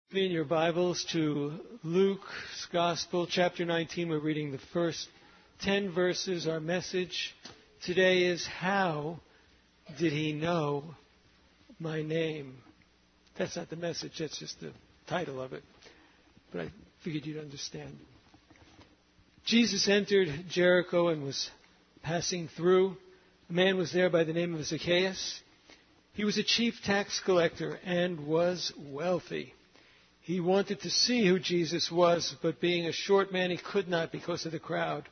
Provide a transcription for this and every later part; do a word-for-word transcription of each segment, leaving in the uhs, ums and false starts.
Me in your Bibles to Luke's Gospel, chapter nineteen. We're reading the first ten verses. Our message today is, how did he know my name? That's not the message, that's just the title of it. But I figured you'd understand. Jesus entered Jericho and was passing through. A man was there by the name of Zacchaeus. He was a chief tax collector and was wealthy. He wanted to see who Jesus was, but being a short man, he could not because of the crowd.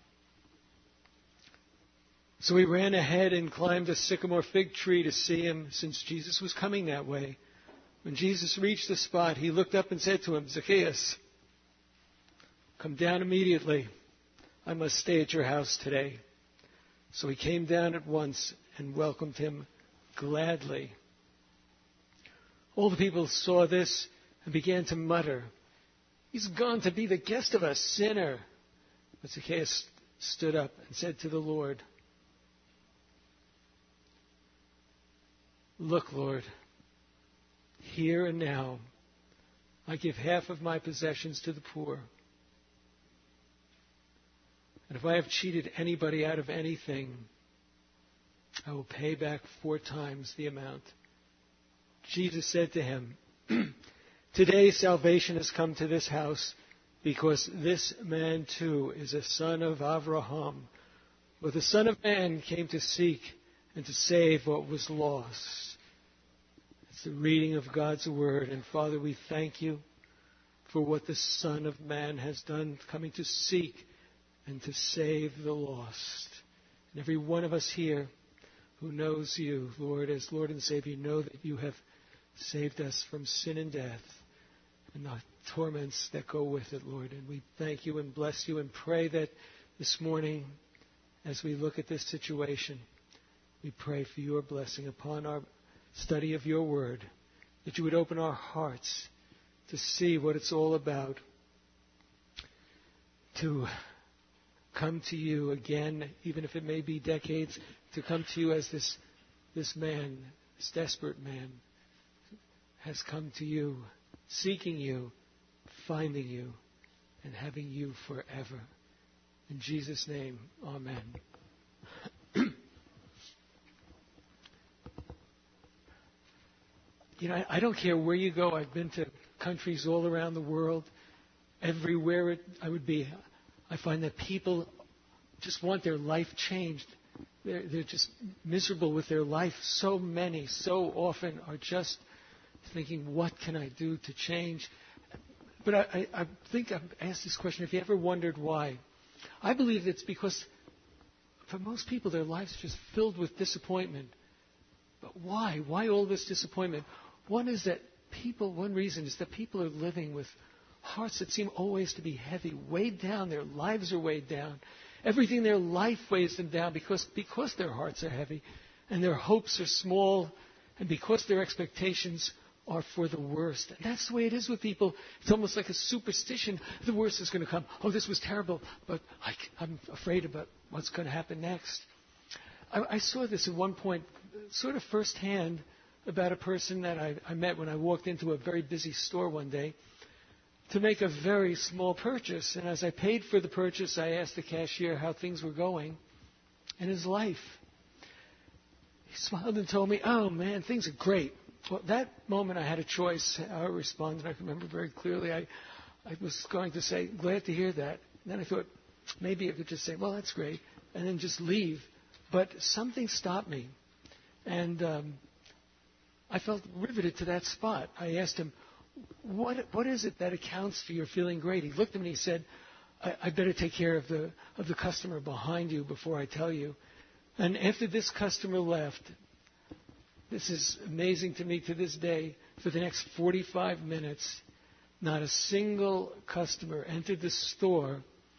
So he ran ahead and climbed a sycamore fig tree to see him, since Jesus was coming that way. When Jesus reached the spot, he looked up and said to him, "Zacchaeus, come down immediately. I must stay at your house today." So he came down at once and welcomed him gladly. All the people saw this and began to mutter, "He's gone to be the guest of a sinner." But Zacchaeus stood up and said to the Lord, "Look, Lord, here and now I give half of my possessions to the poor. And if I have cheated anybody out of anything, I will pay back four times the amount." Jesus said to him, "Today salvation has come to this house, because this man too is a son of Abraham. For the Son of Man came to seek and to save what was lost." It's the reading of God's Word. And Father, we thank you for what the Son of Man has done, coming to seek and to save the lost. And every one of us here who knows you, Lord, as Lord and Savior, know that you have saved us from sin and death and the torments that go with it, Lord. And we thank you and bless you and pray that this morning, as we look at this situation, we pray for your blessing upon our study of your word, that you would open our hearts to see what it's all about, to come to you again, even if it may be decades, to come to you as this, this man, this desperate man, has come to you, seeking you, finding you, and having you forever. In Jesus' name, amen. You know, I, I don't care where you go. I've been to countries all around the world. Everywhere it, I would be, I find that people just want their life changed. They're, they're just miserable with their life. So many, so often are just thinking, what can I do to change? But I, I, I think I've asked this question, have you ever wondered why? I believe it's because for most people, their lives are just filled with disappointment. But why? Why all this disappointment? One is that people, one reason is that people are living with hearts that seem always to be heavy, weighed down. Their lives are weighed down. Everything in their life weighs them down because, because their hearts are heavy and their hopes are small and because their expectations are for the worst. And that's the way it is with people. It's almost like a superstition. The worst is going to come. Oh, this was terrible, but I, I'm afraid about what's going to happen next. I, I saw this at one point, sort of firsthand, about a person that I, I met when I walked into a very busy store one day to make a very small purchase. And as I paid for the purchase, I asked the cashier how things were going in his life. He smiled and told me, "Oh, man, things are great." Well, that moment I had a choice how I responded. I remember very clearly. I, I was going to say, "Glad to hear that." And then I thought, maybe I could just say, "Well, that's great," and then just leave. But something stopped me. And um, I felt riveted to that spot. I asked him, what, what is it that accounts for your feeling great? He looked at me and he said, I, I better take care of the, of the customer behind you before I tell you. And after this customer left, this is amazing to me to this day, for the next forty-five minutes, not a single customer entered the store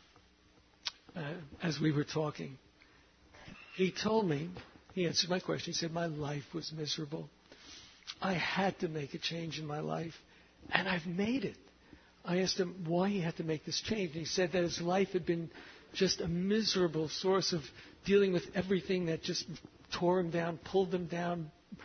uh, as we were talking. He told me, he answered my question, he said, "My life was miserable. I had to make a change in my life, and I've made it." I asked him why he had to make this change, and he said that his life had been just a miserable source of dealing with everything that just tore him down, pulled him down,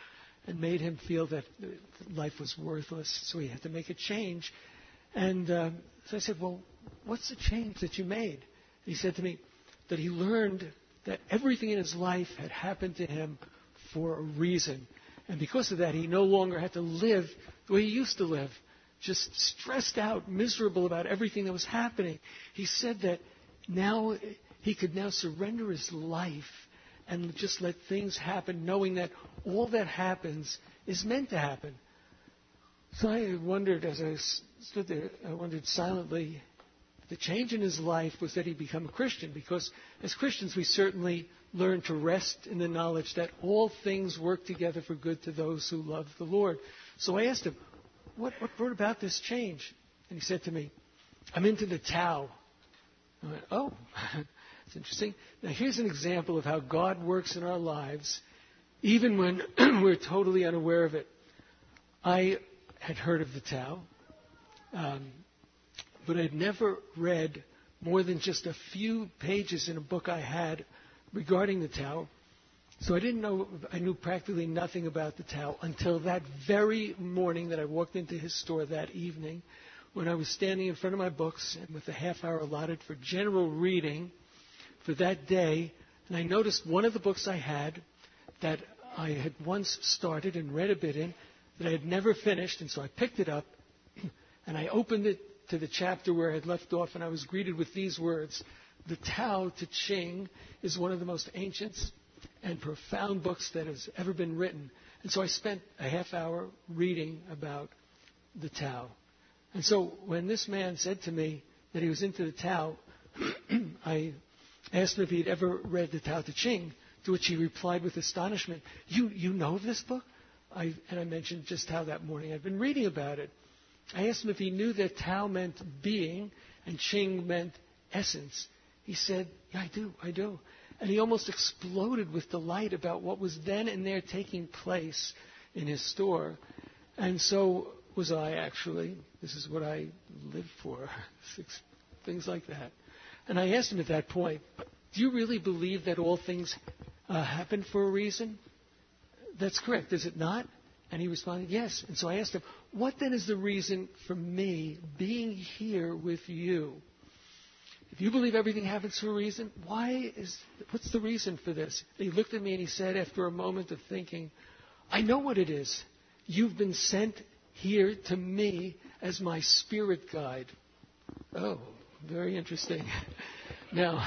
and made him feel that life was worthless, so he had to make a change. And uh, so I said, well, what's the change that you made? He said to me that he learned that everything in his life had happened to him for a reason. And because of that, he no longer had to live the way he used to live, just stressed out, miserable about everything that was happening. He said that now he could now surrender his life and just let things happen, knowing that all that happens is meant to happen. So I wondered, as I stood there, I wondered silently, the change in his life was that he became a Christian, because as Christians we certainly learn to rest in the knowledge that all things work together for good to those who love the Lord. So I asked him, what, what brought about this change? And he said to me, I'm into the Tao. I went, oh, that's interesting. Now here's an example of how God works in our lives, even when we're totally unaware of it. I had heard of the Tao, um, but I'd never read more than just a few pages in a book I had regarding the Tao. So I didn't know, I knew practically nothing about the Tao until that very morning that I walked into his store that evening, when I was standing in front of my books and with a half hour allotted for general reading for that day, and I noticed one of the books I had that I had once started and read a bit in, that I had never finished, and so I picked it up and I opened it to the chapter where I had left off, and I was greeted with these words: the Tao Te Ching is one of the most ancient and profound books that has ever been written. And so I spent a half hour reading about the Tao. And so when this man said to me that he was into the Tao, I asked him if he'd ever read the Tao Te Ching, to which he replied with astonishment, you, you know of this book? I, and I mentioned just how that morning I'd been reading about it. I asked him if he knew that Tao meant being and Ching meant essence. He said, yeah, I do, I do. And he almost exploded with delight about what was then and there taking place in his store. And so was I, actually. This is what I live for, things like that. And I asked him at that point, do you really believe that all things uh, happen for a reason? That's correct, is it not? And he responded, yes. And so I asked him, what then is the reason for me being here with you? If you believe everything happens for a reason, why is, what's the reason for this? And he looked at me and he said, after a moment of thinking, I know what it is. You've been sent here to me as my spirit guide. Oh, very interesting. Now,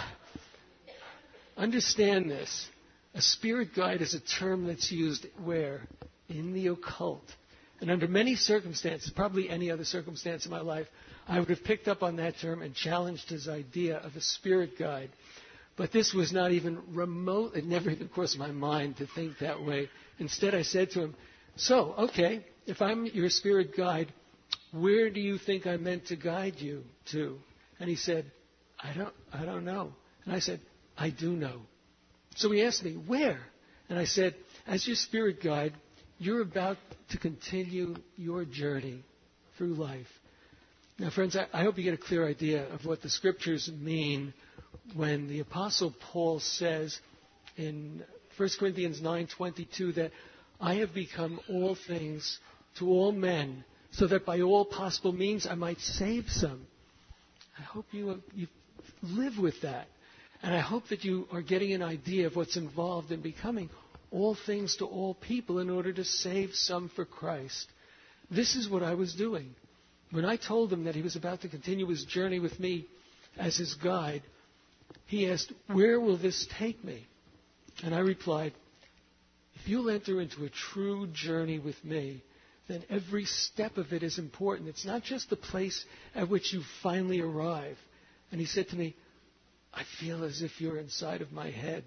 understand this. A spirit guide is a term that's used where? In the occult. And under many circumstances, probably any other circumstance in my life, I would have picked up on that term and challenged his idea of a spirit guide. But this was not even remote. It never even crossed my mind to think that way. Instead, I said to him, so, okay, if I'm your spirit guide, where do you think I'm meant to guide you to? And he said, I don't, I don't know. And I said, I do know. So he asked me, where? And I said, as your spirit guide, you're about to continue your journey through life. Now, friends, I, I hope you get a clear idea of what the Scriptures mean when the Apostle Paul says in First Corinthians nine twenty-two that I have become all things to all men, so that by all possible means I might save some. I hope you, you live with that. And I hope that you are getting an idea of what's involved in becoming all things to all people in order to save some for Christ. This is what I was doing. When I told him that he was about to continue his journey with me as his guide, he asked, where will this take me? And I replied, if you'll enter into a true journey with me, then every step of it is important. It's not just the place at which you finally arrive. And he said to me, I feel as if you're inside of my head.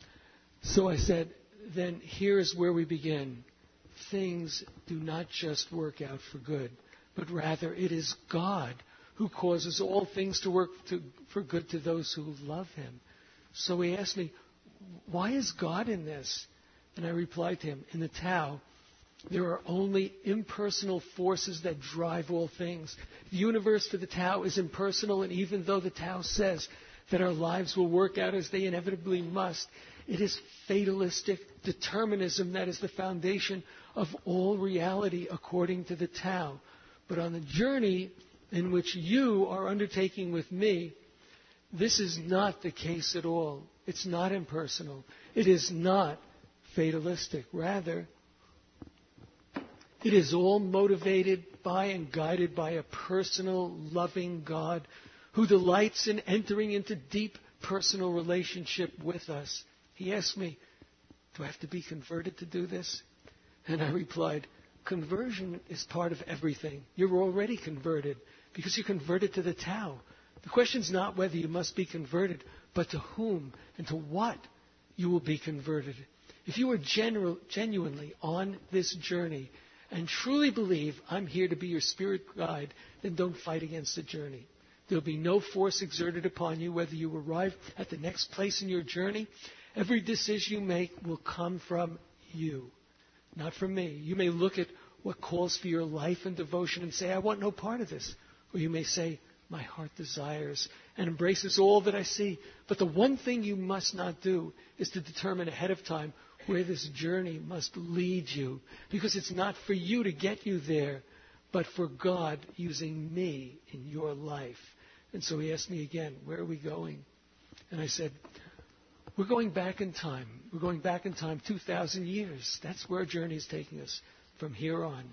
So I said, then here's where we begin. Things do not just work out for good, but rather it is God who causes all things to work to, for good to those who love him. So he asked me, why is God in this? And I replied to him, in the Tao, there are only impersonal forces that drive all things. The universe for the Tao is impersonal, and even though the Tao says that our lives will work out as they inevitably must, It is fatalistic determinism that is the foundation of all reality according to the Tao. But on the journey in which you are undertaking with me, this is not the case at all. It's not impersonal. It is not fatalistic. Rather, it is all motivated by and guided by a personal, loving God who delights in entering into deep personal relationship with us. He asked me, do I have to be converted to do this? And I replied, conversion is part of everything. You're already converted because you're converted to the Tao. The question is not whether you must be converted, but to whom and to what you will be converted. If you are genu- genuinely on this journey and truly believe I'm here to be your spirit guide, then don't fight against the journey. There'll be no force exerted upon you whether you arrive at the next place in your journey. Every decision you make will come from you, not from me. You may look at what calls for your life and devotion and say, I want no part of this. Or you may say, my heart desires and embraces all that I see. But the one thing you must not do is to determine ahead of time where this journey must lead you. Because it's not for you to get you there, but for God using me in your life. And so he asked me again, where are we going? And I said, we're going back in time. We're going back in time two thousand years. That's where our journey is taking us from here on.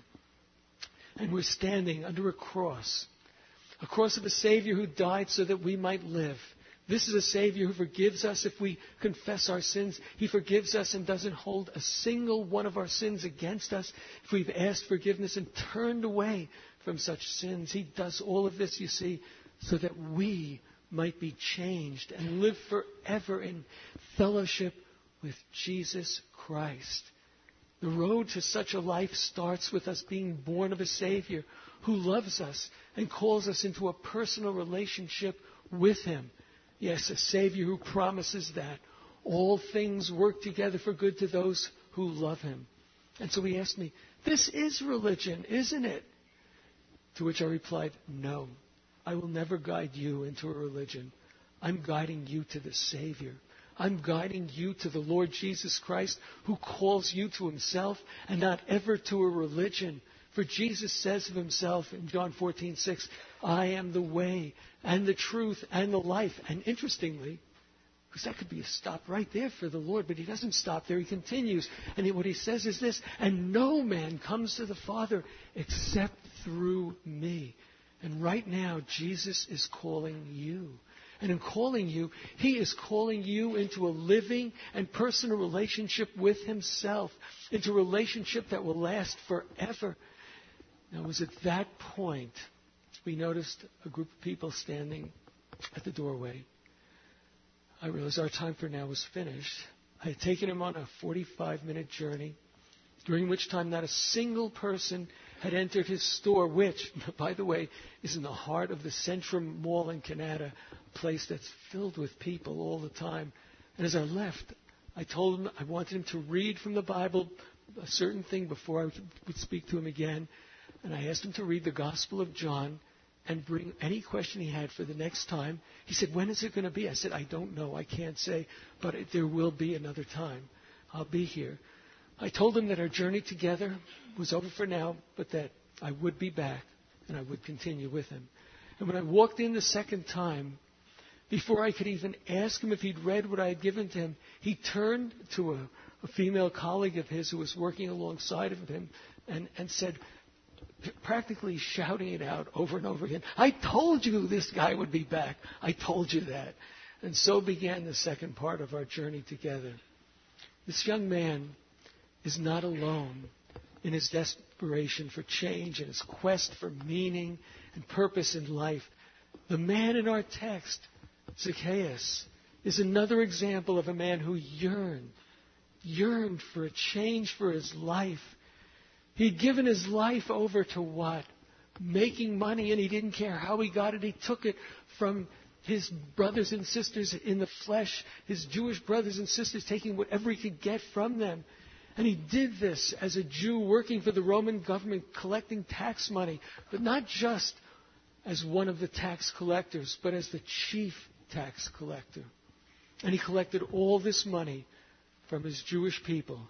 And we're standing under a cross. A cross of a Savior who died so that we might live. This is a Savior who forgives us if we confess our sins. He forgives us and doesn't hold a single one of our sins against us if we've asked forgiveness and turned away from such sins. He does all of this, you see, so that we might be changed and live forever in fellowship with Jesus Christ. The road to such a life starts with us being born of a Savior who loves us and calls us into a personal relationship with Him. Yes, a Savior who promises that all things work together for good to those who love Him. And so he asked me, this is religion, isn't it? To which I replied, no, I will never guide you into a religion. I'm guiding you to the Savior. I'm guiding you to the Lord Jesus Christ who calls you to Himself and not ever to a religion. For Jesus says of Himself in John fourteen six, I am the way and the truth and the life. And interestingly, because that could be a stop right there for the Lord, but He doesn't stop there. He continues. And he, what He says is this, and no man comes to the Father except through me. And right now, Jesus is calling you. And in calling you, He is calling you into a living and personal relationship with Himself, into a relationship that will last forever. Now, it was at that point we noticed a group of people standing at the doorway. I realized our time for now was finished. I had taken him on a forty-five minute journey, during which time not a single person had entered his store, which, by the way, is in the heart of the Centrum Mall in Canada, a place that's filled with people all the time. And as I left, I told him I wanted him to read from the Bible a certain thing before I would speak to him again. And I asked him to read the Gospel of John and bring any question he had for the next time. He said, when is it going to be? I said, I don't know. I can't say, but it, there will be another time. I'll be here. I told him that our journey together was over for now, but that I would be back and I would continue with him. And when I walked in the second time, before I could even ask him if he'd read what I had given to him, he turned to a, a female colleague of his who was working alongside of him and, and said, practically shouting it out over and over again, I told you this guy would be back. I told you that. And so began the second part of our journey together. This young man is not alone in his desperation for change and his quest for meaning and purpose in life. The man in our text, Zacchaeus, is another example of a man who yearned, yearned for a change for his life. He'd given his life over to what? Making money, and he didn't care how he got it. He took it from his brothers and sisters in the flesh, his Jewish brothers and sisters, taking whatever he could get from them. And he did this as a Jew working for the Roman government, collecting tax money, but not just as one of the tax collectors, but as the chief tax collector. And he collected all this money from his Jewish people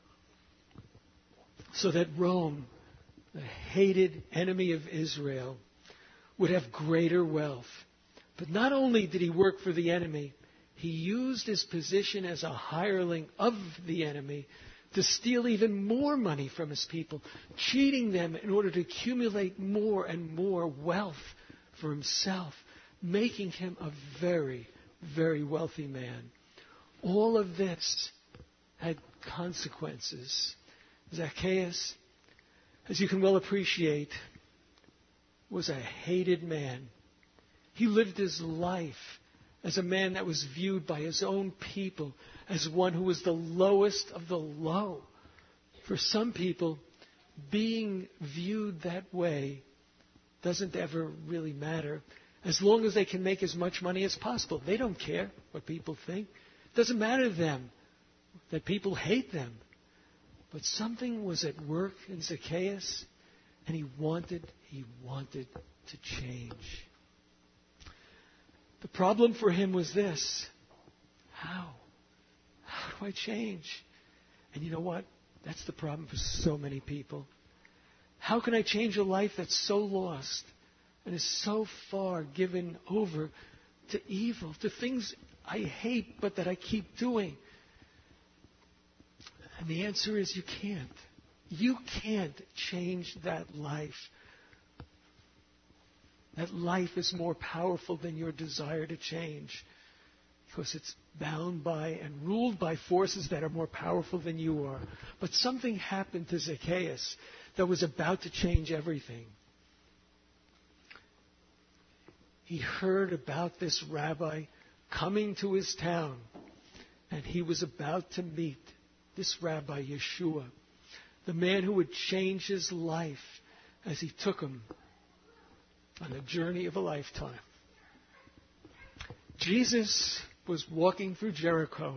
so that Rome, the hated enemy of Israel, would have greater wealth. But not only did he work for the enemy, he used his position as a hireling of the enemy to steal even more money from his people, cheating them in order to accumulate more and more wealth for himself, making him a very, very wealthy man. All of this had consequences. Zacchaeus, as you can well appreciate, was a hated man. He lived his life as a man that was viewed by his own people as one who was the lowest of the low. For some people, being viewed that way doesn't ever really matter, as long as they can make as much money as possible. They don't care what people think. It doesn't matter to them that people hate them. But something was at work in Zacchaeus, and he wanted, he wanted to change. The problem for him was this: how? How do I change? And you know what? That's the problem for so many people. How can I change a life that's so lost and is so far given over to evil, to things I hate but that I keep doing? And the answer is you can't. You can't change that life. That life is more powerful than your desire to change, because it's bound by and ruled by forces that are more powerful than you are. But something happened to Zacchaeus that was about to change everything. He heard about this rabbi coming to his town, and he was about to meet this rabbi, Yeshua, the man who would change his life as he took him on the journey of a lifetime. Jesus was walking through Jericho,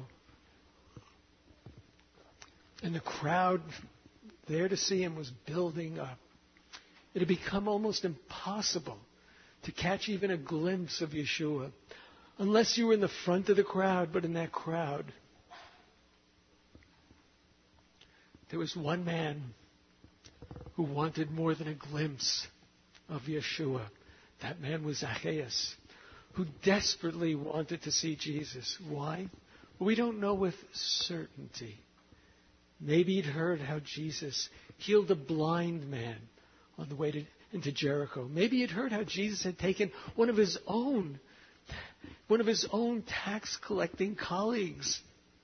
and the crowd there to see him was building up. It had become almost impossible to catch even a glimpse of Yeshua unless you were in the front of the crowd. But in that crowd, there was one man who wanted more than a glimpse of Yeshua. That man was Zacchaeus, who desperately wanted to see Jesus. Why? We don't know with certainty. Maybe he'd heard how Jesus healed a blind man on the way to, into Jericho. Maybe he'd heard how Jesus had taken one of his own, one of his own tax collecting colleagues,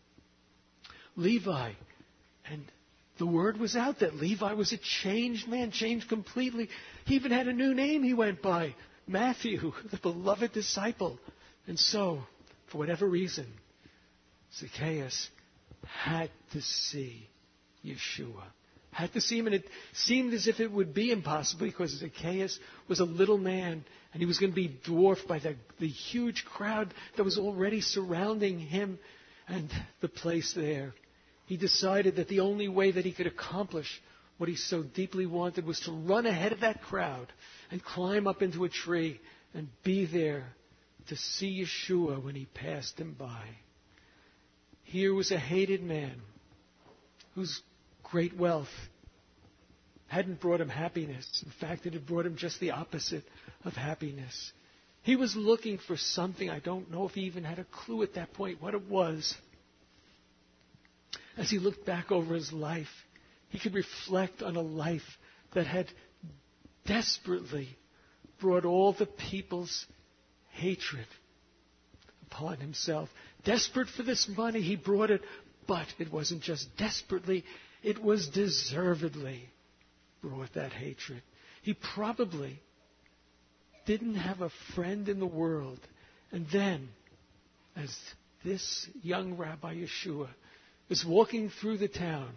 Levi, and the word was out that Levi was a changed man, changed completely. He even had a new name he went by, Matthew, the beloved disciple. And so, for whatever reason, Zacchaeus had to see Yeshua. Had to see him, and it seemed as if it would be impossible because Zacchaeus was a little man, and he was going to be dwarfed by the, the huge crowd that was already surrounding him and the place there. He decided that the only way that he could accomplish what he so deeply wanted was to run ahead of that crowd and climb up into a tree and be there to see Yeshua when he passed him by. Here was a hated man whose great wealth hadn't brought him happiness. In fact, it had brought him just the opposite of happiness. He was looking for something. I don't know if he even had a clue at that point what it was. As he looked back over his life, he could reflect on a life that had desperately brought all the people's hatred upon himself. Desperate for this money, he brought it, but it wasn't just desperately, it was deservedly brought that hatred. He probably didn't have a friend in the world. And then, as this young Rabbi Yeshua is walking through the town,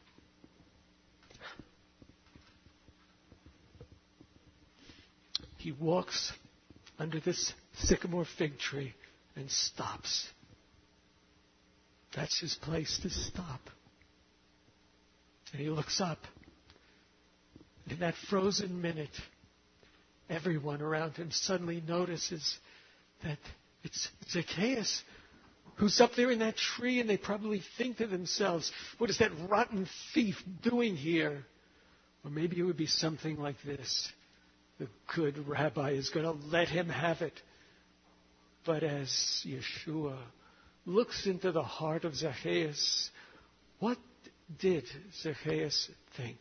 he walks under this sycamore fig tree and stops. That's his place to stop. And he looks up. And in that frozen minute, everyone around him suddenly notices that it's Zacchaeus who's up there in that tree, and they probably think to themselves, what is that rotten thief doing here? Or maybe it would be something like this. The good rabbi is going to let him have it. But as Yeshua looks into the heart of Zacchaeus, what did Zacchaeus think?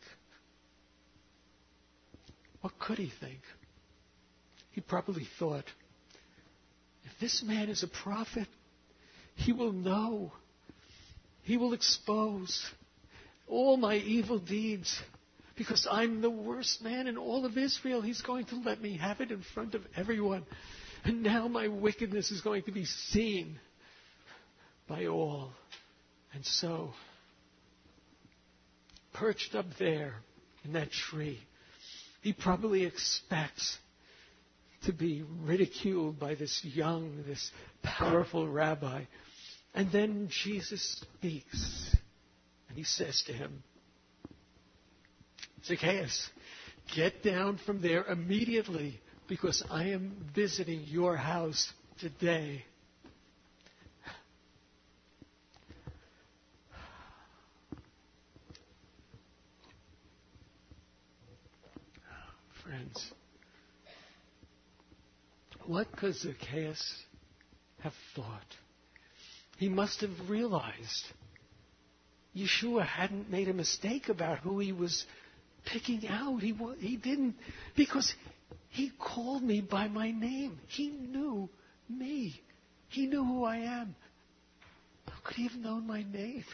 What could he think? He probably thought, if this man is a prophet, he will know. He will expose all my evil deeds. Because I'm the worst man in all of Israel. He's going to let me have it in front of everyone. And now my wickedness is going to be seen by all. And so, perched up there in that tree, he probably expects to be ridiculed by this young, this powerful rabbi. And then Jesus speaks. And he says to him, Zacchaeus, get down from there immediately, because I am visiting your house today. Friends, what could Zacchaeus have thought? He must have realized Yeshua hadn't made a mistake about who he was picking out. He, he didn't, because he called me by my name. He knew me. He knew who I am. How could he have known my name?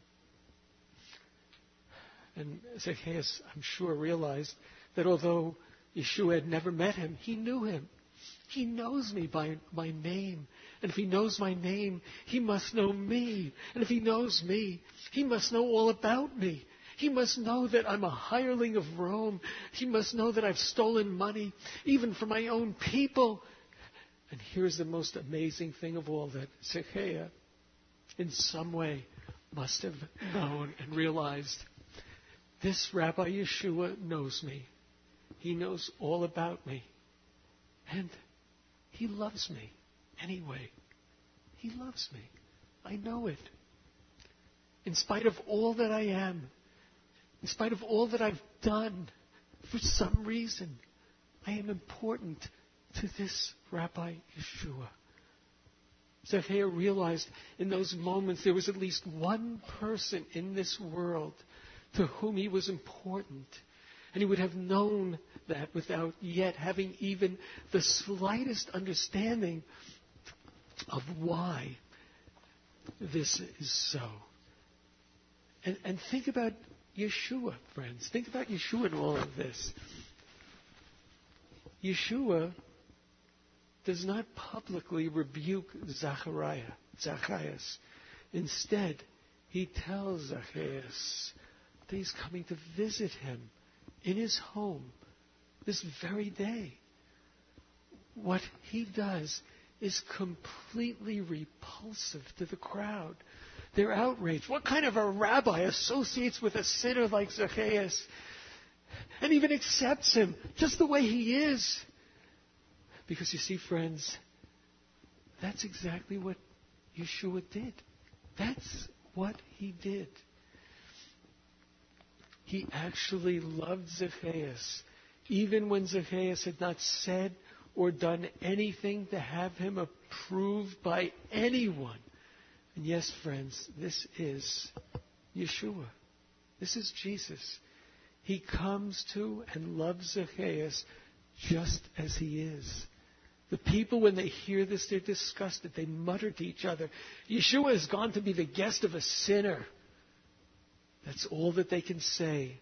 And Zacchaeus, I'm sure, realized that although Yeshua had never met him, he knew him. He knows me by my name. And if he knows my name, he must know me. And if he knows me, he must know all about me. He must know that I'm a hireling of Rome. He must know that I've stolen money, even from my own people. And here's the most amazing thing of all, that Zacchaeus, in some way, must have known and realized, this Rabbi Yeshua knows me. He knows all about me. And he loves me anyway. He loves me. I know it. In spite of all that I am, in spite of all that I've done, for some reason, I am important to this Rabbi Yeshua. Zacchaeus realized in those moments there was at least one person in this world to whom he was important. And he would have known that without yet having even the slightest understanding of why this is so. And, and think about Yeshua, friends. Think about Yeshua in all of this. Yeshua does not publicly rebuke Zachariah, Zacchaeus. Instead, he tells Zacchaeus that he's coming to visit him in his home this very day. What he does is completely repulsive to the crowd. They're outraged. What kind of a rabbi associates with a sinner like Zacchaeus and even accepts him just the way he is? Because you see, friends, that's exactly what Yeshua did. That's what he did. He actually loved Zacchaeus, even when Zacchaeus had not said or done anything to have him approved by anyone. And yes, friends, this is Yeshua. This is Jesus. He comes to and loves Zacchaeus just as he is. The people, when they hear this, they're disgusted. They mutter to each other, Yeshua has gone to be the guest of a sinner. That's all that they can say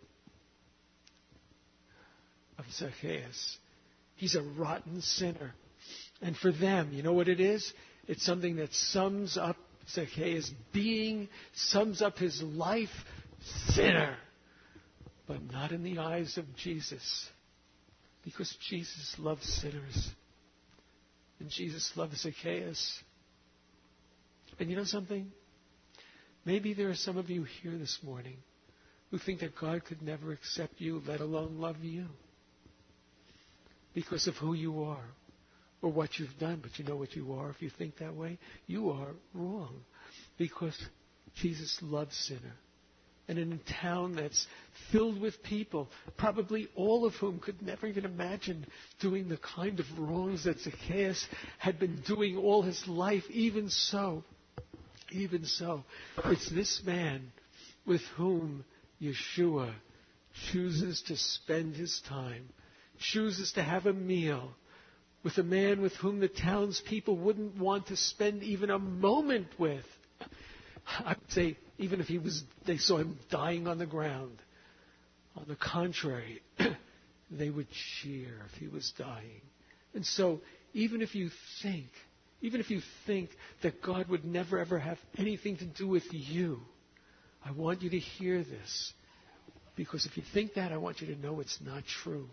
of Zacchaeus. He's a rotten sinner. And for them, you know what it is? It's something that sums up Zacchaeus' being, sums up his life, sinner. But not in the eyes of Jesus. Because Jesus loves sinners. And Jesus loves Zacchaeus. And you know something? Maybe there are some of you here this morning who think that God could never accept you, let alone love you, because of who you are, or what you've done, but you know what you are if you think that way? You are wrong. Because Jesus loves sinner. And in a town that's filled with people, probably all of whom could never even imagine doing the kind of wrongs that Zacchaeus had been doing all his life, even so, even so, it's this man with whom Yeshua chooses to spend his time, chooses to have a meal with a man with whom the townspeople wouldn't want to spend even a moment with. I would say, even if he was, they saw him dying on the ground. On the contrary, they would cheer if he was dying. And so, even if you think, even if you think that God would never ever have anything to do with you, I want you to hear this. Because if you think that, I want you to know it's not true.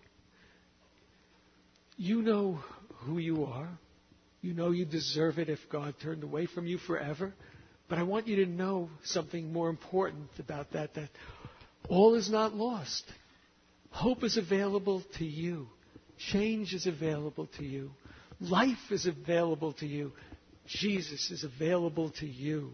You know who you are. You know you deserve it if God turned away from you forever. But I want you to know something more important about that, that all is not lost. Hope is available to you. Change is available to you. Life is available to you. Jesus is available to you.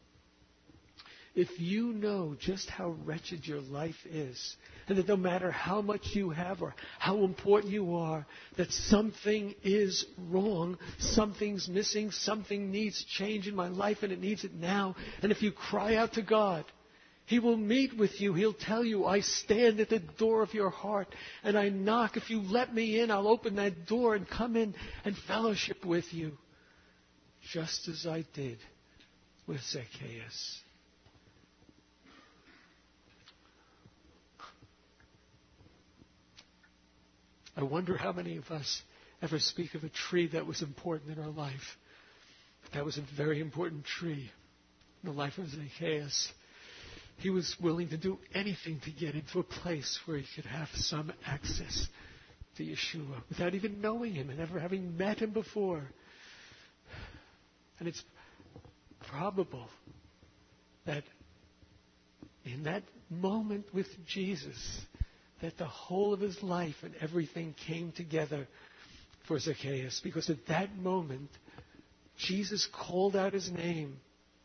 If you know just how wretched your life is, and that no matter how much you have or how important you are, that something is wrong, something's missing, something needs change in my life, and it needs it now. And if you cry out to God, He will meet with you. He'll tell you, I stand at the door of your heart, and I knock. If you let me in, I'll open that door and come in and fellowship with you, just as I did with Zacchaeus. I wonder how many of us ever speak of a tree that was important in our life. But that was a very important tree in the life of Zacchaeus. He was willing to do anything to get into a place where he could have some access to Yeshua without even knowing him and ever having met him before. And it's probable that in that moment with Jesus, that the whole of his life and everything came together for Zacchaeus. Because at that moment, Jesus called out his name.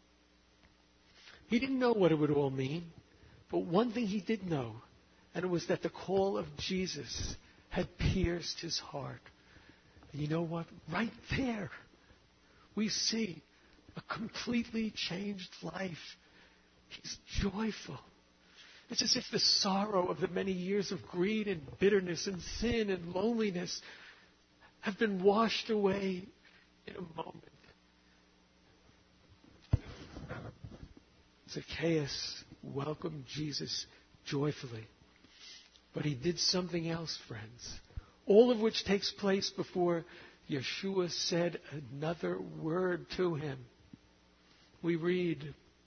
He didn't know what it would all mean, but one thing he did know, and it was that the call of Jesus had pierced his heart. And you know what? Right there, we see a completely changed life. He's joyful. It's as if the sorrow of the many years of greed and bitterness and sin and loneliness have been washed away in a moment. Zacchaeus welcomed Jesus joyfully. But he did something else, friends. All of which takes place before Yeshua said another word to him. We read,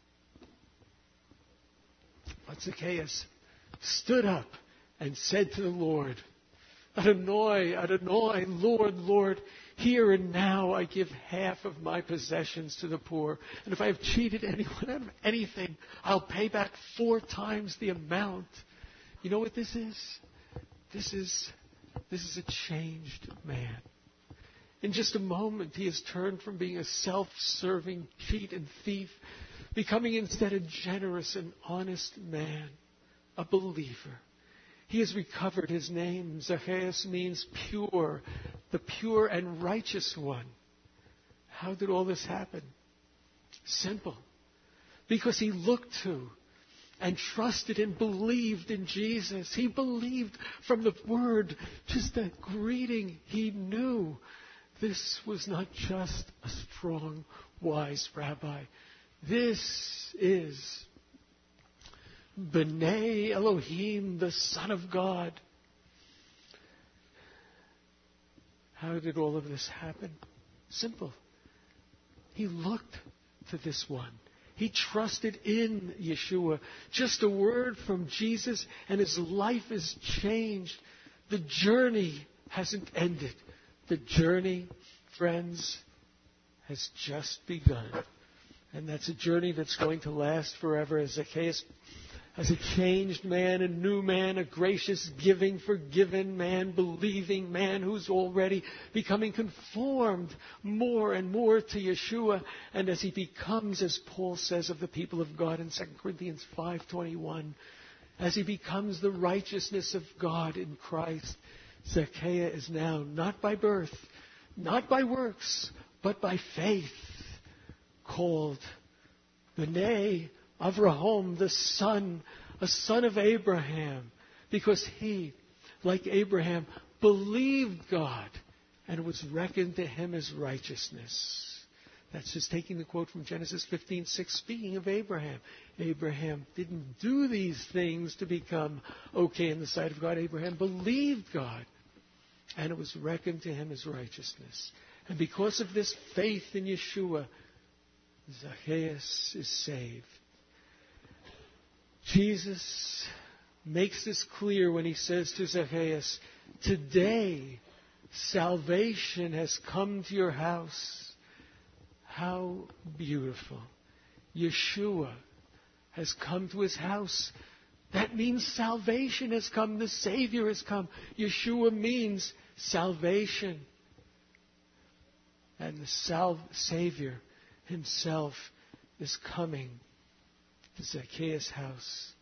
but Zacchaeus stood up and said to the Lord, Adonai, Adonai, Lord, Lord, here and now I give half of my possessions to the poor. And if I have cheated anyone out of anything, I'll pay back four times the amount. You know what this is? This is, this is a changed man. In just a moment, he has turned from being a self-serving cheat and thief, becoming instead a generous and honest man, a believer. He has recovered his name. Zacchaeus means pure, the pure and righteous one. How did all this happen? Simple. Because he looked to and trusted and believed in Jesus. He believed from the word, just that greeting. He knew this was not just a strong, wise rabbi. This is B'nai Elohim, the Son of God. How did all of this happen? Simple. He looked to this one. He trusted in Yeshua. Just a word from Jesus and his life is changed. The journey hasn't ended. The journey, friends, has just begun. And that's a journey that's going to last forever. As Zacchaeus as a changed man, a new man, a gracious, giving, forgiven man, believing man who's already becoming conformed more and more to Yeshua. And as he becomes, as Paul says of the people of God in Second Corinthians five twenty-one, as he becomes the righteousness of God in Christ, Zacchaeus is now not by birth, not by works, but by faith called B'nai Avraham, the son, a son of Abraham, because he, like Abraham, believed God, and it was reckoned to him as righteousness. That's just taking the quote from Genesis fifteen six, speaking of Abraham. Abraham didn't do these things to become okay in the sight of God. Abraham believed God, and it was reckoned to him as righteousness. And because of this faith in Yeshua, Zacchaeus is saved. Jesus makes this clear when he says to Zacchaeus, today salvation has come to your house. How beautiful. Yeshua has come to his house. That means salvation has come. The Savior has come. Yeshua means salvation. And the sal- Savior himself is coming to Zacchaeus' house.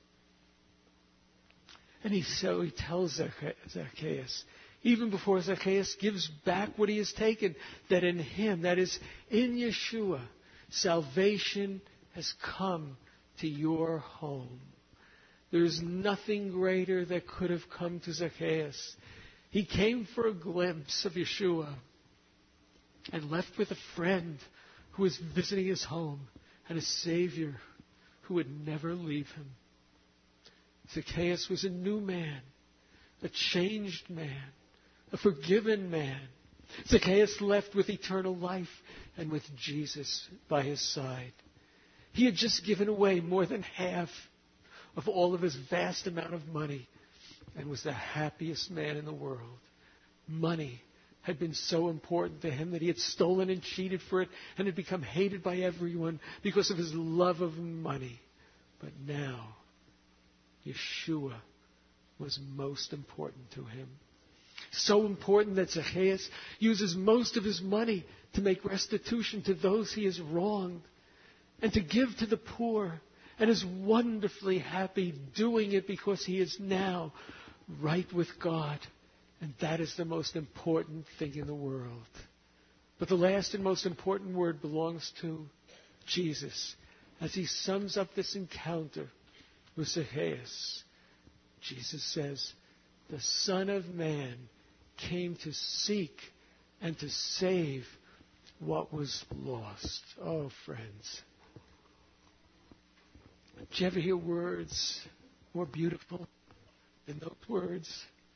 And he, so he tells Zacchaeus, even before Zacchaeus gives back what he has taken, that in him, that is, in Yeshua, salvation has come to your home. There is nothing greater that could have come to Zacchaeus. He came for a glimpse of Yeshua and left with a friend who was visiting his home and a Savior who would never leave him. Zacchaeus was a new man, a changed man, a forgiven man. Zacchaeus left with eternal life and with Jesus by his side. He had just given away more than half of all of his vast amount of money and was the happiest man in the world. Money had been so important to him that he had stolen and cheated for it and had become hated by everyone because of his love of money. But now, Yeshua was most important to him. So important that Zacchaeus uses most of his money to make restitution to those he has wronged and to give to the poor, and is wonderfully happy doing it because he is now right with God. And that is the most important thing in the world. But the last and most important word belongs to Jesus. As he sums up this encounter with Zacchaeus, Jesus says, the Son of Man came to seek and to save what was lost. Oh, friends. Did you ever hear words more beautiful than those words?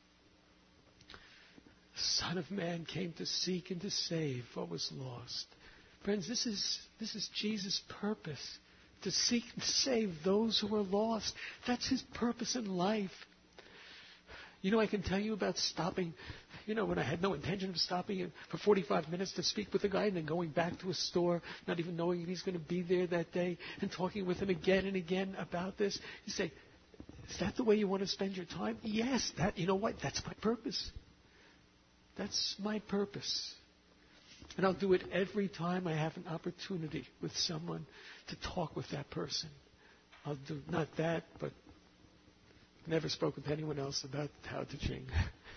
The Son of Man came to seek and to save what was lost. Friends, this is, this is Jesus' purpose, to seek and save those who are lost. That's his purpose in life. You know, I can tell you about stopping, you know, when I had no intention of stopping for forty-five minutes to speak with a guy and then going back to a store, not even knowing if he's going to be there that day, and talking with him again and again about this. You say, is that the way you want to spend your time? Yes, that, you know what? That's my purpose. That's my purpose. And I'll do it every time I have an opportunity with someone to talk with that person. I'll do not that, but never spoken to anyone else about Tao Te Ching.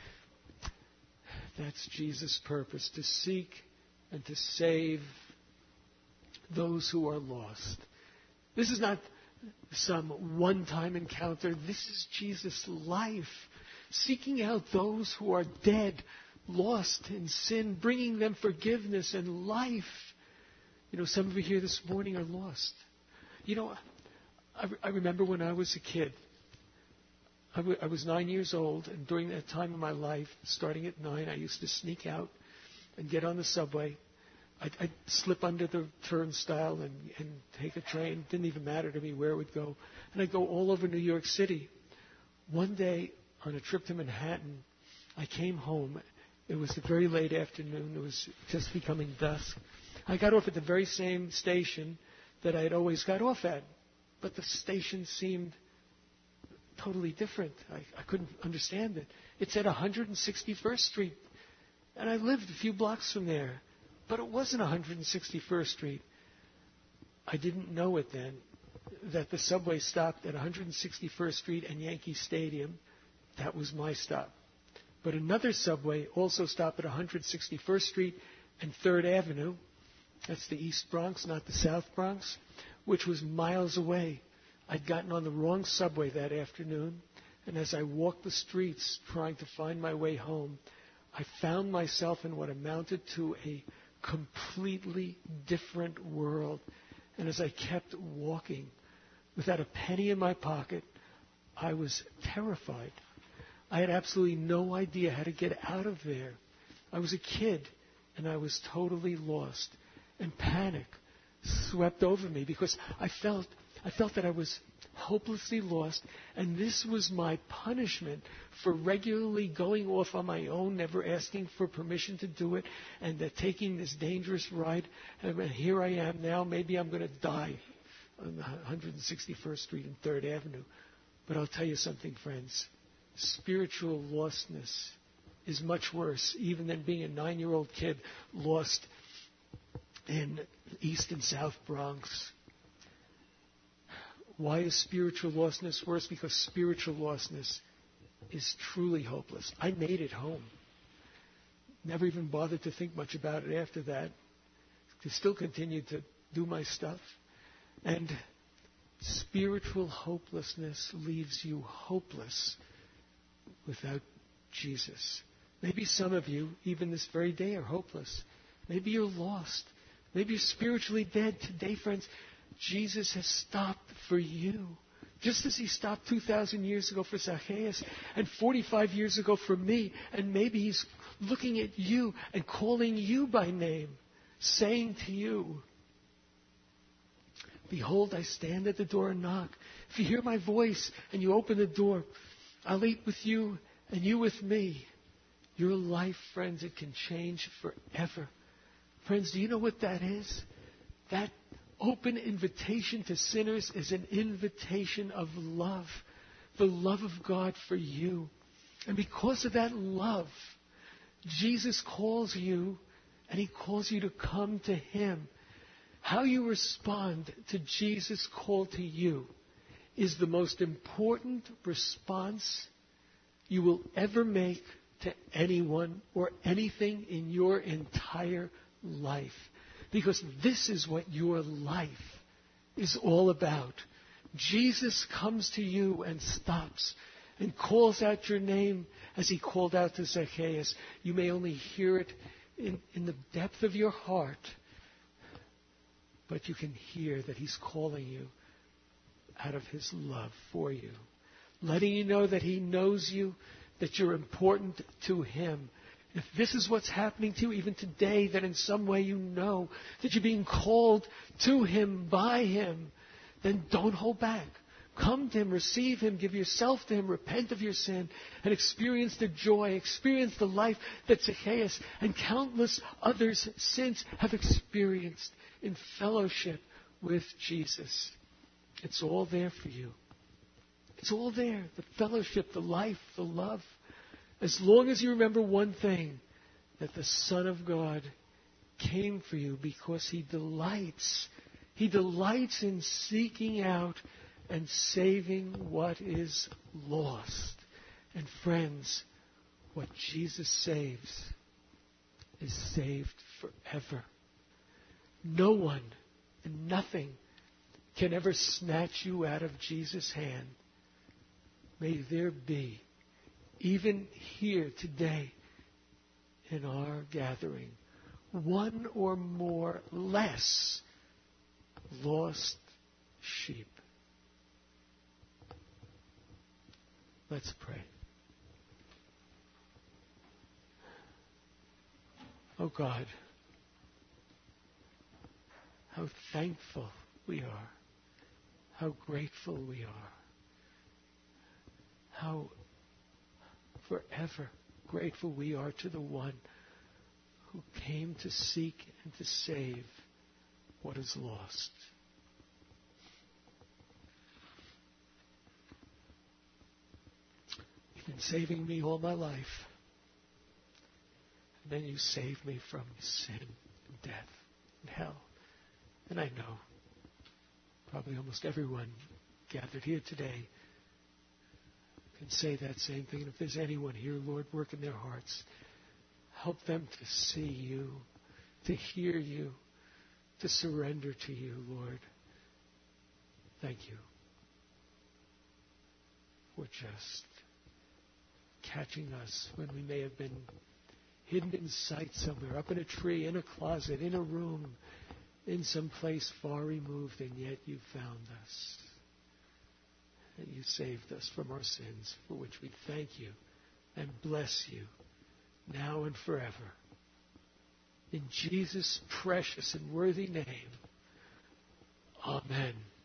That's Jesus' purpose, to seek and to save those who are lost. This is not some one-time encounter. This is Jesus' life, seeking out those who are dead, lost in sin, bringing them forgiveness and life. You know, some of you here this morning are lost. You know, I, I remember when I was a kid, I, w- I was nine years old, and during that time of my life, starting at nine, I used to sneak out and get on the subway. I'd, I'd slip under the turnstile and, and take a train. It didn't even matter to me where it would go. And I'd go all over New York City. One day, on a trip to Manhattan, I came home. It was the very late afternoon. It was just becoming dusk. I got off at the very same station that I had always got off at. But the station seemed totally different. I, I couldn't understand it. It said one hundred sixty-first Street. And I lived a few blocks from there. But it wasn't one hundred sixty-first Street. I didn't know it then, that the subway stopped at one hundred sixty-first Street and Yankee Stadium. That was my stop. But another subway also stopped at one hundred sixty-first Street and third Avenue. That's the East Bronx, not the South Bronx, which was miles away. I'd gotten on the wrong subway that afternoon, and as I walked the streets trying to find my way home, I found myself in what amounted to a completely different world. And as I kept walking, without a penny in my pocket, I was terrified. I had absolutely no idea how to get out of there. I was a kid, and I was totally lost. And panic swept over me because I felt, I felt that I was hopelessly lost, and this was my punishment for regularly going off on my own, never asking for permission to do it, and uh, taking this dangerous ride. And here I am now. Maybe I'm going to die on one hundred sixty-first Street and third Avenue. But I'll tell you something, friends. Spiritual lostness is much worse, even than being a nine-year-old kid lost in East and South Bronx. Why is spiritual lostness worse? Because spiritual lostness is truly hopeless. I made it home. Never even bothered to think much about it after that. I still continued to do my stuff. And spiritual hopelessness leaves you hopeless without Jesus. Maybe some of you, even this very day, are hopeless. Maybe you're lost. Maybe you're spiritually dead. Today, friends, Jesus has stopped for you. Just as he stopped two thousand years ago for Zacchaeus and forty-five years ago for me. And maybe he's looking at you and calling you by name, saying to you, behold, I stand at the door and knock. If you hear my voice and you open the door, I'll eat with you and you with me. Your life, friends, it can change forever. Friends, do you know what that is? That open invitation to sinners is an invitation of love. The love of God for you. And because of that love, Jesus calls you, and he calls you to come to him. How you respond to Jesus' call to you is the most important response you will ever make to anyone or anything in your entire life. Because this is what your life is all about. Jesus comes to you and stops and calls out your name as he called out to Zacchaeus. You may only hear it in, in the depth of your heart, but you can hear that he's calling you out of his love for you, letting you know that he knows you, that you're important to him. If this is what's happening to you even today, that in some way you know that you're being called to him, by him, then don't hold back. Come to him, receive him, give yourself to him, repent of your sin, and experience the joy, experience the life that Zacchaeus and countless others since have experienced in fellowship with Jesus. It's all there for you. It's all there. The fellowship, the life, the love. As long as you remember one thing, that the Son of God came for you because he delights. He delights in seeking out and saving what is lost. And friends, what Jesus saves is saved forever. No one and nothing can ever snatch you out of Jesus' hand. May there be, even here today in our gathering, one or more less lost sheep. Let's pray. Oh God, how thankful we are, how grateful we are, how forever grateful we are to the one who came to seek and to save what is lost. been saving me all my life. And then you saved me from sin and death and hell. And I know probably almost everyone gathered here today can say that same thing. And if there's anyone here, Lord, work in their hearts. Help them to see you, to hear you, to surrender to you, Lord. Thank you for just catching us when we may have been hidden in sight somewhere, up in a tree, in a closet, in a room, in some place far removed, and yet you found us. And you saved us from our sins, for which we thank you and bless you now and forever. In Jesus' precious and worthy name, amen.